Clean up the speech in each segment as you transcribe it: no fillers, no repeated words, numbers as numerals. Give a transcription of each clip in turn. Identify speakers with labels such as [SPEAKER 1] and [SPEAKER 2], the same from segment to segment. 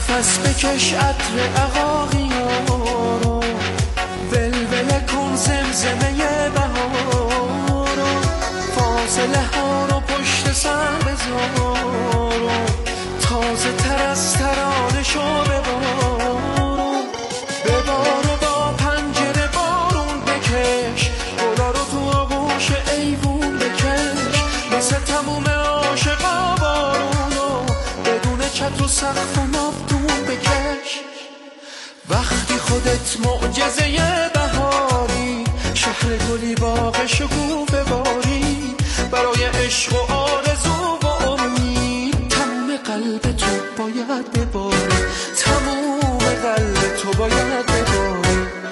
[SPEAKER 1] نفس بکش عطر عقاقیارو، ولوله کن زمزمه بهارو، فاصله ها رو پشت سر بذارو، تازه تر از ترانه شو ببارو، ببارو با پنجره بارون بکش، گلا رو تو آغوش ایوون بکش، مثل تموم عاشقا بارونو بدون چتر و سقف و ناودون بکش. وقتی خودت معجزه بهاری، شهر گلی باغ شکوفه باری، برای عشق و آرزو و امید تموم قلب تو باید بباره، تموم قلب تو باید بباره.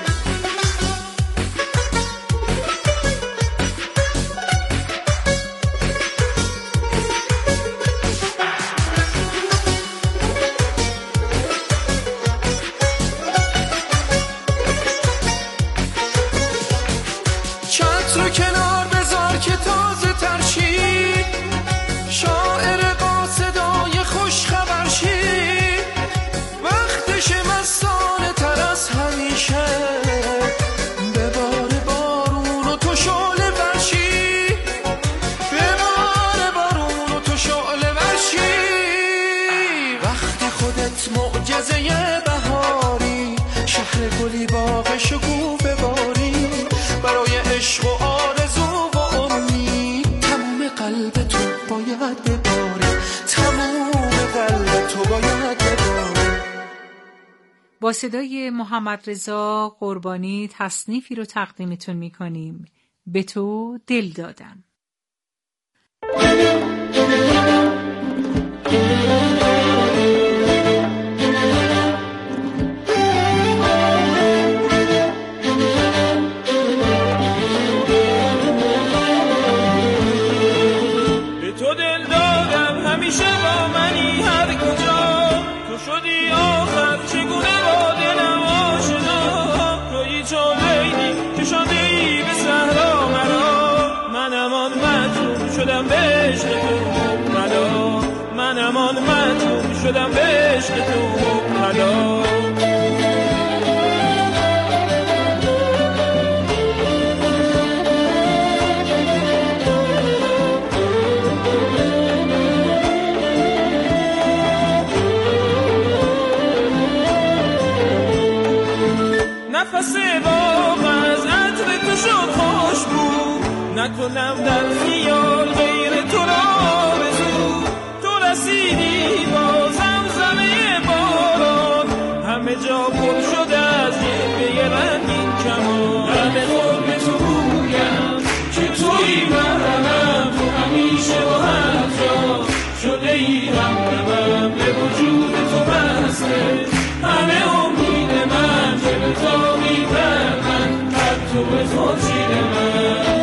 [SPEAKER 1] چتر کنار بذار که تازه ترشی، شاعر قاصدای خوش خبر شی، وقتش مستانه تر از همیشه، ببار بارون و تو شعله ورشی، ببار بارون و تو شعله ورشی. وقتی خودت معجزه بهاری، شهر گلی باغ شکوفه باری، برای عشق و آرزو و امید تموم قلب تو باید بباره، تموم قلب تو باید بباره.
[SPEAKER 2] با صدای محمد رضا قربانی تصنیفی رو تقدیمتون میکنیم، به تو دل دادم.
[SPEAKER 3] شدم به عشق تو مبتلا. نفس باغ از عطر تو شد خوشبو، نکنم در خیال غیر تو را آرزو، تو رسیدی با زمزمه باران، همه جا پر شده از جلوه رنگین کمان، همه قرب تو بویم که تویی محرمم، تو همیشه و هر جا شده ای همرمم، به وجود تو بسته همه امید من، که به تا میبرمن هر تو به خورشید من.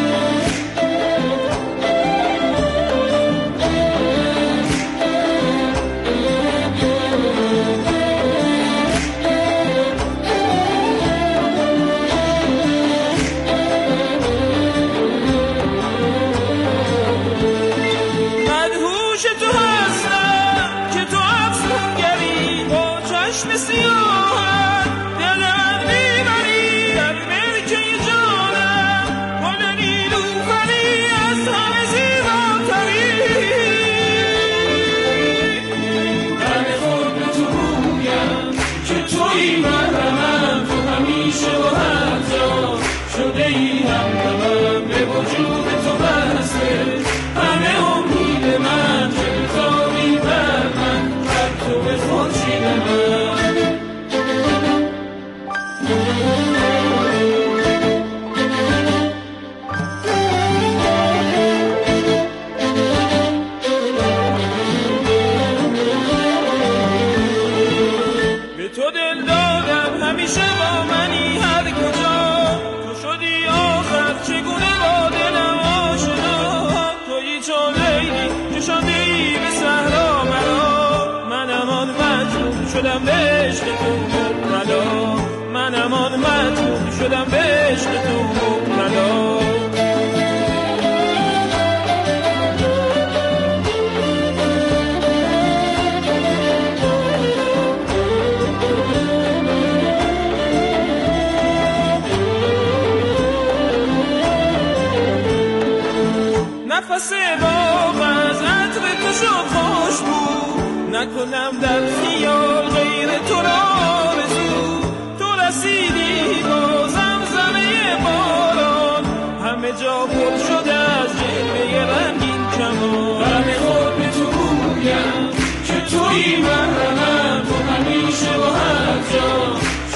[SPEAKER 3] شدم به عشق تو مبتلا، منم آن مجنون شدم به عشق تو مبتلا.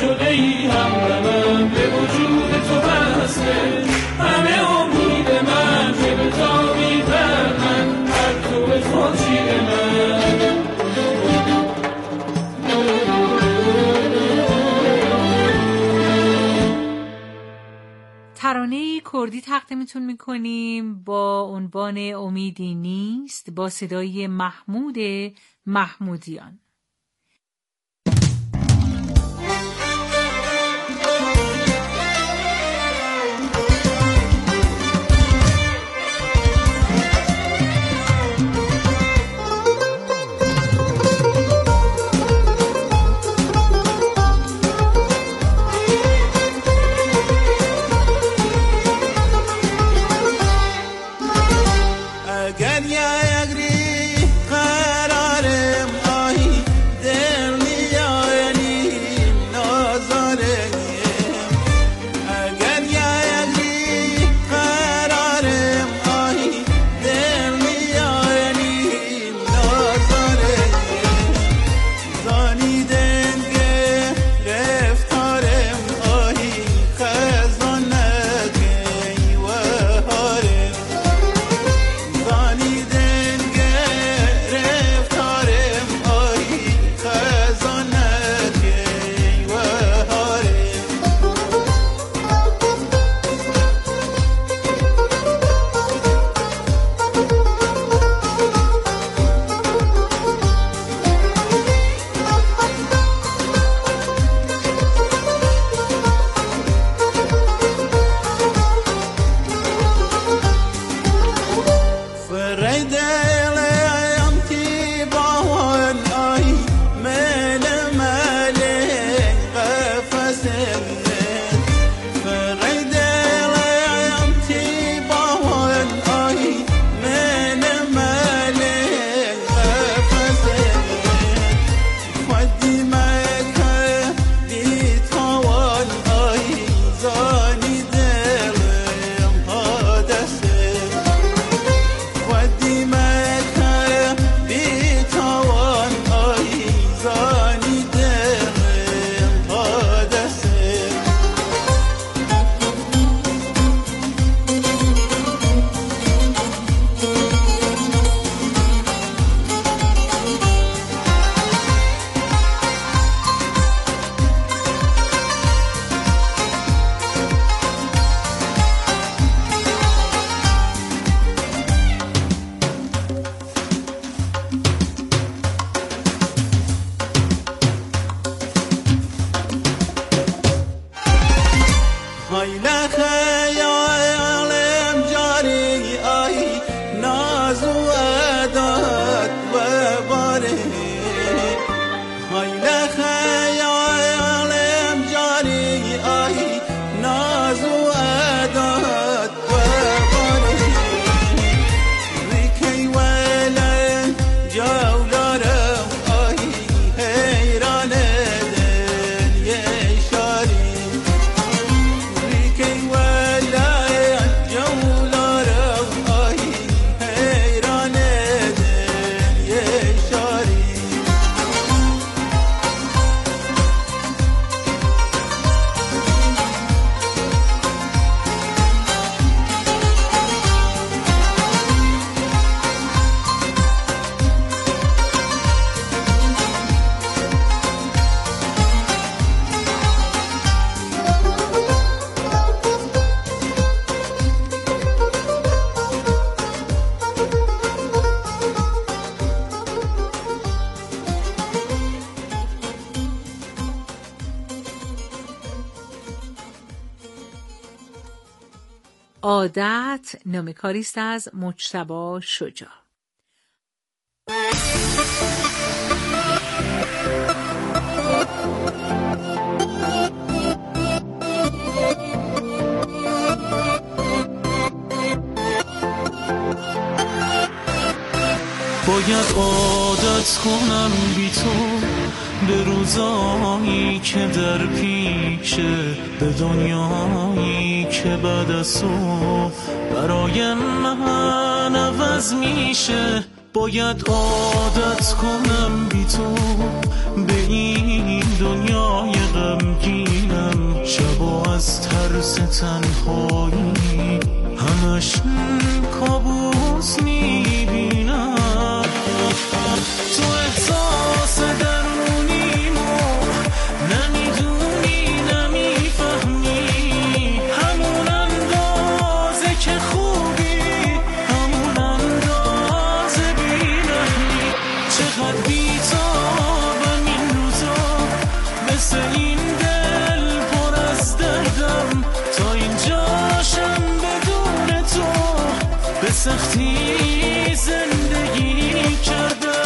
[SPEAKER 3] شده ای همدمم به وجود تو بسته همه امید من که به تابی در من هر تو به خورشید من.
[SPEAKER 2] ترانه کردی تقدیمتون میکنیم با عنوان امیدی نیست با صدای محمود محمودیان. عادت نامه‌کاری است از مجتبی شجاع.
[SPEAKER 3] باید عادت کنم بی تو به روزایی که در پیشه، به دنیایی که بعد از تو برای من عوض میشه. باید عادت کنم بی تو به این دنیای غمگین
[SPEAKER 1] از ترس تنهایی همش کابوس میبینم. تو احساس درونیمو نمیدونی نمیفهمی، همون اندازه که خوبی همون اندازه بی‌رحمی. چقدر بی‌تابم این روزا، مثل این دل پر از دردم، تا اینجاشم بدون تو به سختی زندگی کردم.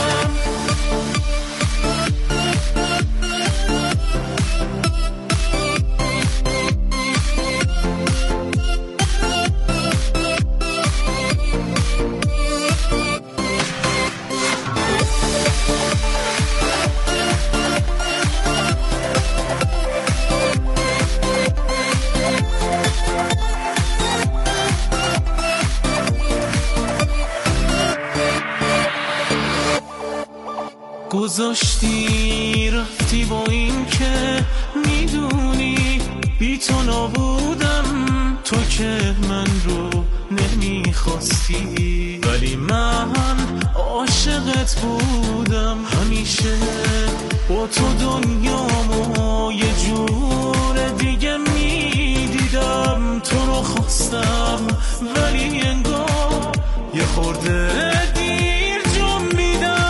[SPEAKER 1] گذاشتی رفتی با این که میدونی بی تو نبودم، تو که من رو نمیخواستی، ولی من عاشقت بودم. همیشه با تو دنیامو یه جور دیگه میدیدم. تو رو خواستم ولی انگار یه خورده دیر جنبیدم.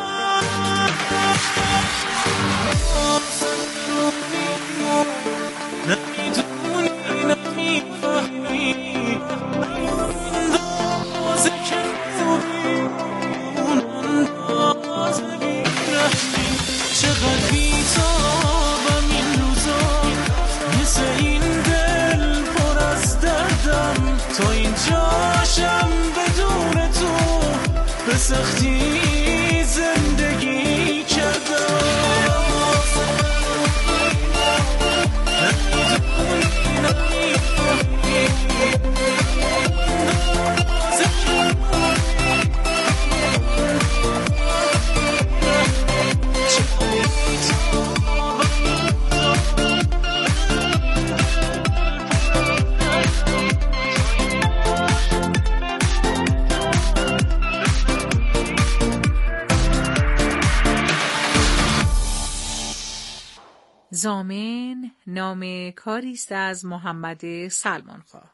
[SPEAKER 1] نمیدونی نمیفهمی، اندازه که خوبی اون اندازه بی‌رحمی. چقدر بی‌تابم این روزا، مثل این دل پر از دردم، تا اینجاشم بدون تو به سختی زندگی کردم.
[SPEAKER 2] ضامن نام کاری است از محمد سلمانخواه.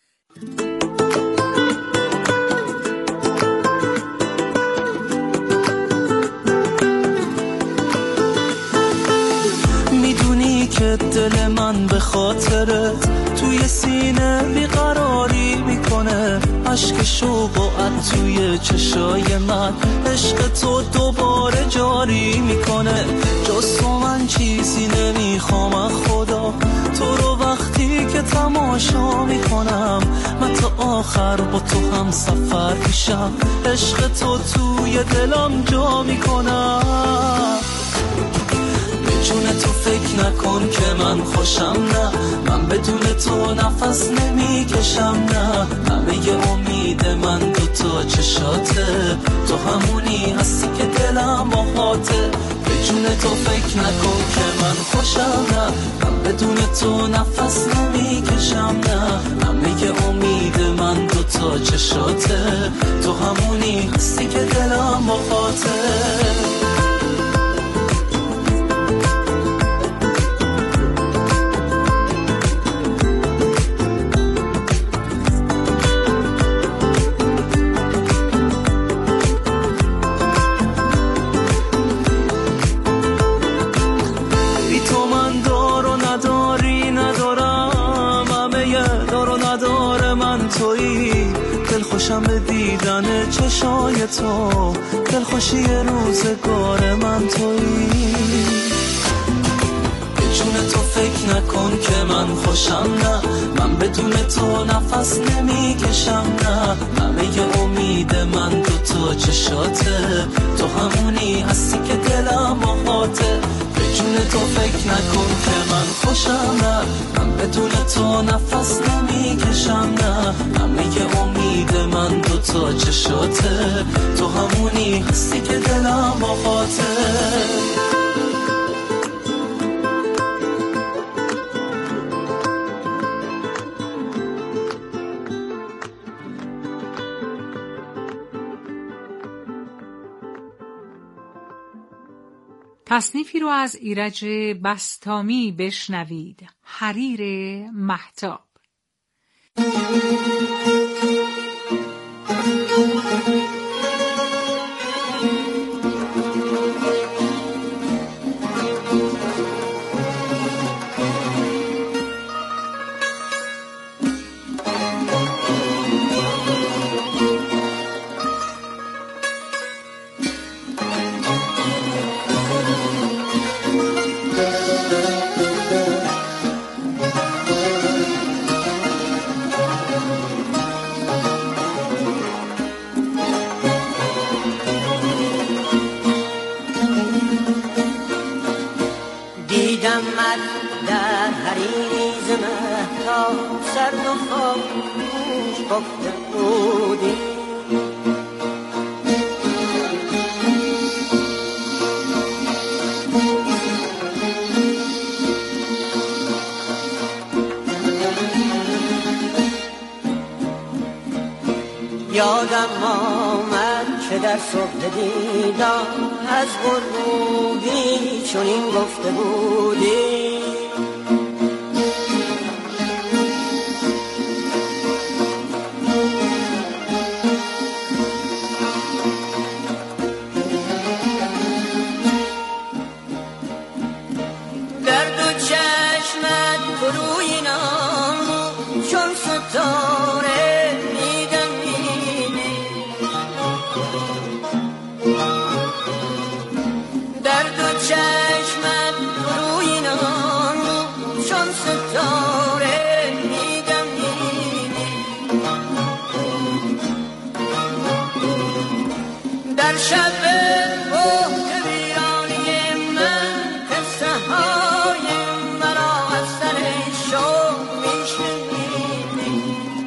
[SPEAKER 4] میدونی که دل من به خاطرت توی سینه بیقراری میکنه، عشق شوق و عط توی چشای من عشق تو دوباره جاری میکنه. جز تو من چیزی نمیخوام خدا، تو رو وقتی که تماشا میکنم من تا آخر با تو هم سفر میشم، عشق تو توی دلم جا میکنم. جون تو فکر نکن که من خوشم، نه من بدون تو نفس نمیکشم، نه همه امید من دوتا چشاته، تو همونی هستی که دلم باهاته. به جون تو فکر نکن که من خوشم، نه من بدون تو نفس نمیکشم، نه همه امید من دوتا چشاته، تو همونی هستی که دلم باهاته. دلخوشم به دیدن چشای تو، دلخوشی روزگار من تویی. به جون تو فکر نکن که من خوشم، نه من بدون تو نفس نمیکشم، نه همه امید من دوتا چشاته، تو همونی هستی که دلم باهاته. به جون تو فکر نکن که من خوشم، نه من بدون تو نفس نمیکشم، نه همه امید من دوتا چشاته، تو همونی هستی که دلم باهاته.
[SPEAKER 2] تصنیفی رو از ایرج بسطامی بشنوید. حریر مهتاب.
[SPEAKER 5] در حریز مهتاب سرد و خاموش گفته بودی یادم آمد که در صبح دیدار از غروبی چنین گفته بودی در دو چشمت گروهی نام چون ستاره چشمت روی نام چون ستاره میدم در شب بهت ویرانی من قصه های مرا از سر شوق میشنیدی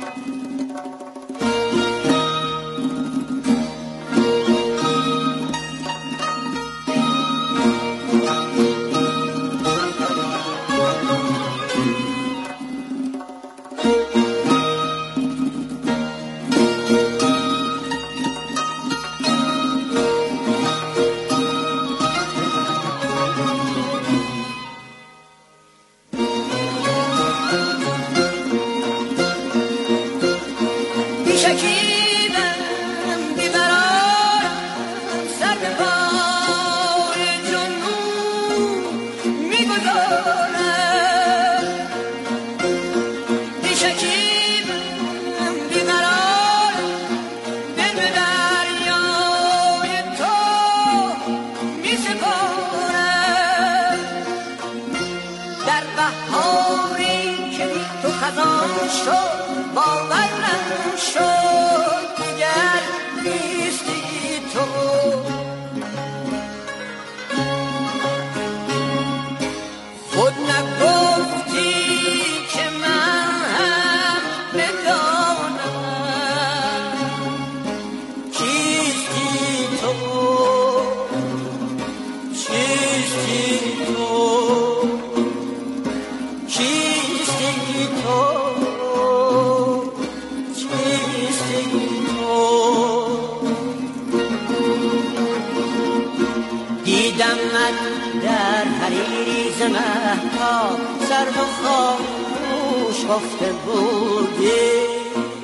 [SPEAKER 5] در حریز مهتاب سرد و خاموش گفته بودی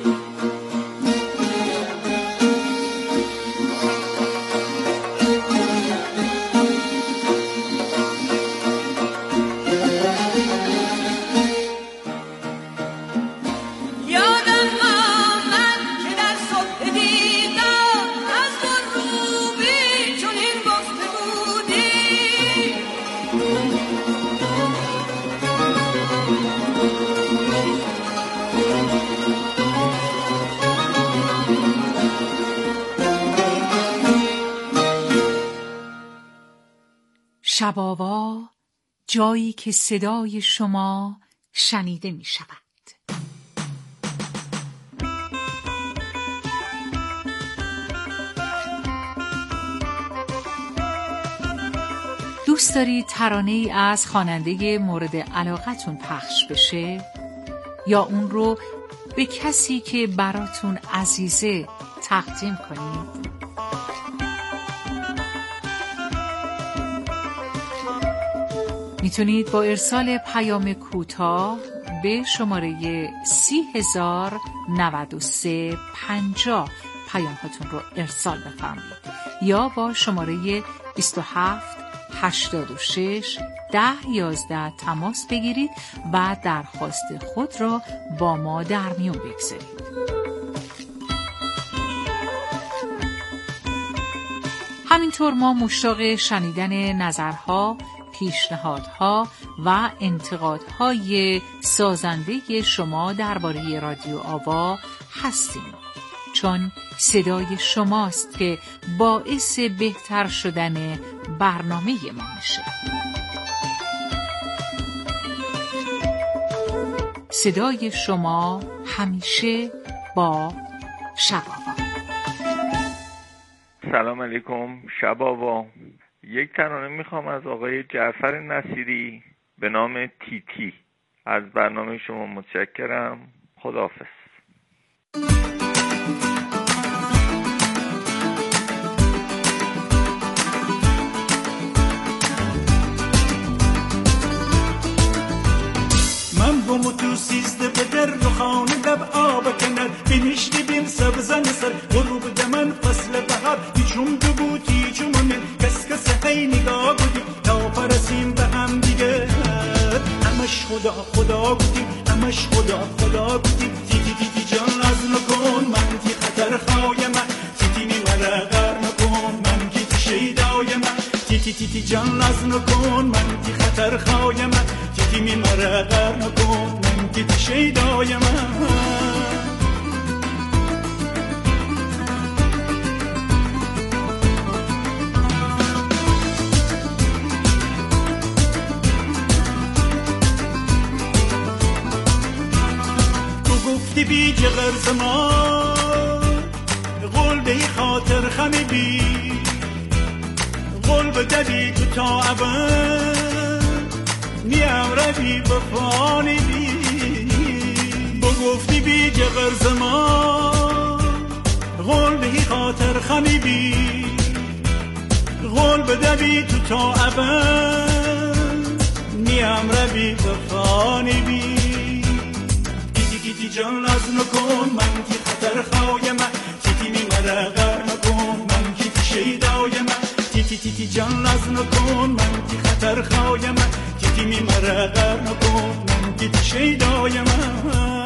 [SPEAKER 2] شب‌آوا، جایی که صدای شما شنیده می شود. دوست دارید ترانه‌ای از خواننده مورد علاقتون پخش بشه یا اون رو به کسی که براتون عزیزه تقدیم کنید؟ میتونید با ارسال پیام کوتاه به شماره 30,093,50 پیام‌هاتون رو ارسال بفرمایید یا با شماره 2786-1011 تماس بگیرید و درخواست خود را با ما در میون بگذارید. همینطور ما مشتاق شنیدن نظرها، پیشنهادها و انتقادهای سازنده شما درباره رادیو آوا هستیم، چون صدای شماست که باعث بهتر شدن برنامه ما میشه. صدای شما همیشه با شب آوا.
[SPEAKER 6] سلام علیکم شب آوا. یک ترانه میخوام از آقای جعفر نصیری به نام تیتی. از برنامه شما متشکرم. خداحافظ.
[SPEAKER 7] من بومو تو سیزده به در رو خانه لب آب کنر بینشتی بیم سبزن سر غروب دمن فصل بهار هیچون دو بود هیچونن کس کس هی نگاه بودیم تا پرسیم به هم دیگه همش خدا خدا بودیم همش خدا خدا بودیم تیتی تیتی جان از نکن من تی خطر خواهی من تیتی نیمره غر نکن من کی تی شیدای من تیتی تیتی جان از نکن من تی خطر خواهی من تیتی نیمره غر نکن من کی تی شیدای من. بی جغر زمان قول به خاطر خمی بی قول به دبی تو تا ابد نیم روی بفانی بی بگفتی بی جغر زمان قول به خاطر خمی بی قول به دبی تو تا ابد نیم روی بفانی بی تیتی جان از نکن من کی خطر خواهی من تیتی میمره غر نکن من کی تی شیدای من تیتی تیتی جان از نکن من کی خطر خواهی من تیتی میمره غر نکن من کی تی شیدای من.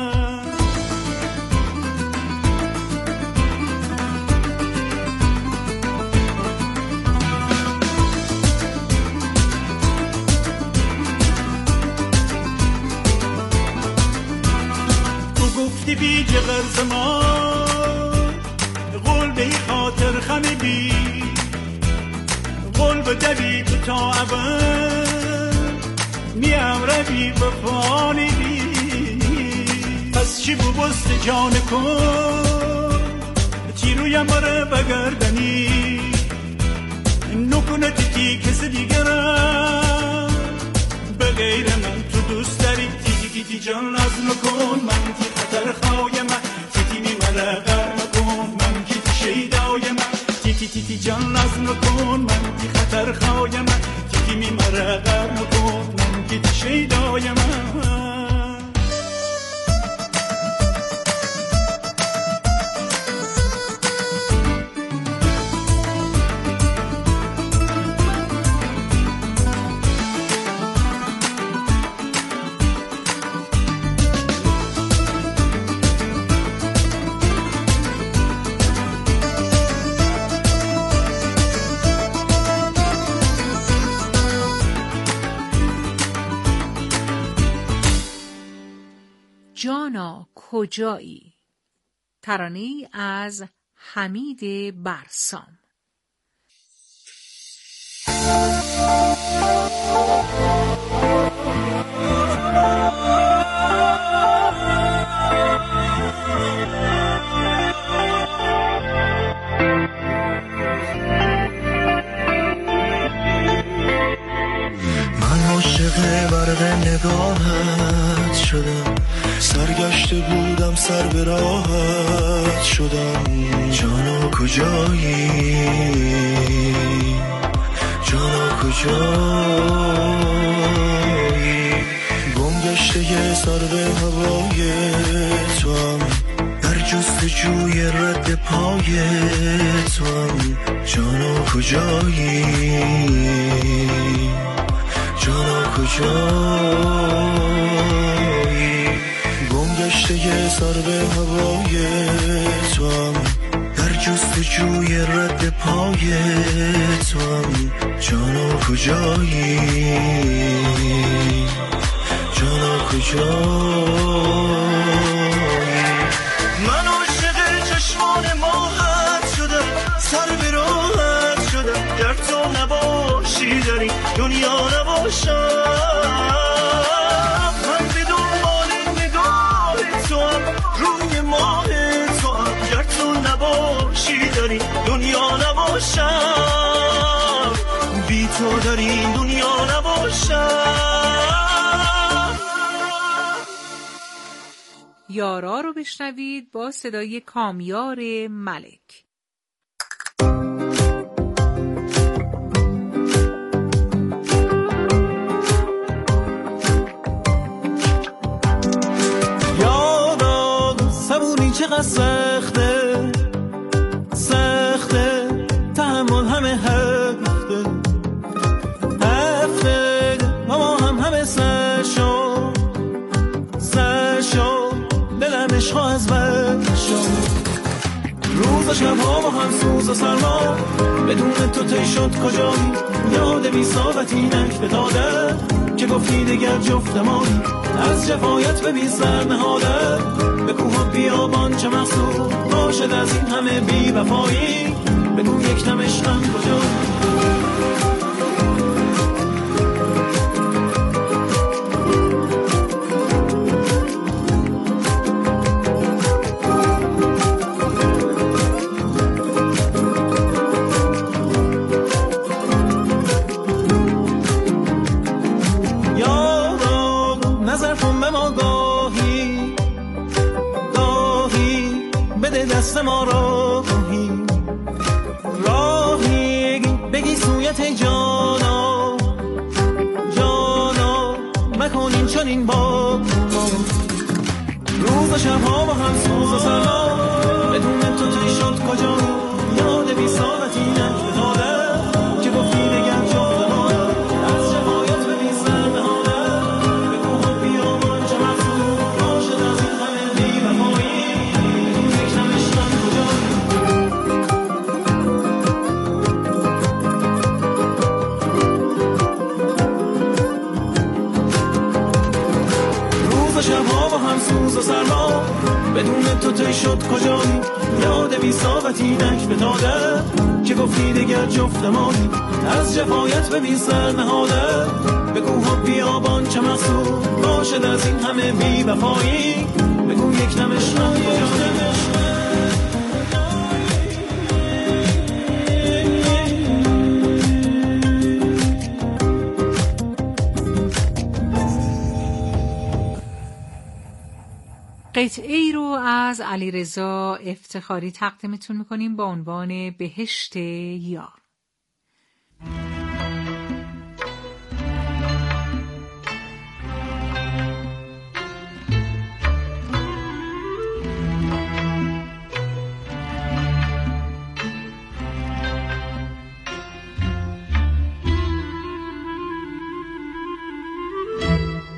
[SPEAKER 7] بی جغر زمان قول به خاطر خمی بی قول به دبی تو تا ابد میم روی بفانی بی پس چی بو بست جان کن تیرویم بره بگردنی نکنه تیتی کس دیگرم به غیر من تو دوست داری تیتی تیتی جان از نکن من تی خطر خواهی من تیتی میمره غر نکن من کی تی شیدای من تیتی تیتی جان از نکن من تی خطر خواهی من تیتی میمره غر نکن من کی تی شیدای من.
[SPEAKER 2] جانا کجایی؟ ترانه‌ای از حمید برسام.
[SPEAKER 8] من عاشق برق نگاهت شدم، سرگشته بودم سر به راحت شدم. جانا کجایی؟ جانا کجایی؟ گشته سر به هوای تو هم، در جستجوی رد پای تو هم. جانا کجایی، جانا کجایی؟ گم گشته سر به هوای تو هم، در جستجوی رد پای تو هم. جانا کجایی، جانا کجایی؟ من عاشق چشمان ماهت شدم، سر به راهت شدم. گر تو نباشی در این دنیا نباشم. من به دنبال نگاه تو هم، روی ماه تو هم. گر تو نباشی در این دنیا نباشم، بی تو در این دنیا نباشم.
[SPEAKER 2] یارا رو بشنوید با صدای کامیار ملک.
[SPEAKER 3] یارا صبوری چقدر سخته، سخته تحمل همه هفته، هفته ما همه سر شد، سر شد دلم عشق از بر شد. روز و شب ها با هم سوز و سرما، بدون تو تی شد کجایی؟ یاد بی ساقتی نک به داده که گفتی دگر جفت مایی. از جفایت به بی سر نهاده، به کوه و بیابان چه مقصود باشد از این همه بی وفایی؟ بگو یک دم عشقم کجایی؟ دست ما راهی، راهی بگی سویت جانا، جانا مکنین چنین با ما. روز و شبها با هم سوز و سرما، بدون تو تی شد کجا؟ یاد بی ساعتی نشده که گفتی دگر جفت ما. از جفایت به بی سر نهاده، به کوه و بیابان چه مقصود باشد از این همه بی وفایی؟ شبها با هم سوز و سرما، بدون تو تی شد کجایی؟ یاد بی ساقتی نک به داده که گفتی دگر جفت مایی. از جفایت به بی سر نهاده، به کوه و بیابان چه مقصود باشد از این همه بی وفایی؟ بگو یک دم عشقم کجایی؟
[SPEAKER 2] قطعه‌ای رو از علیرضا افتخاری تقدیمتون میکنیم با عنوان بهشت یار.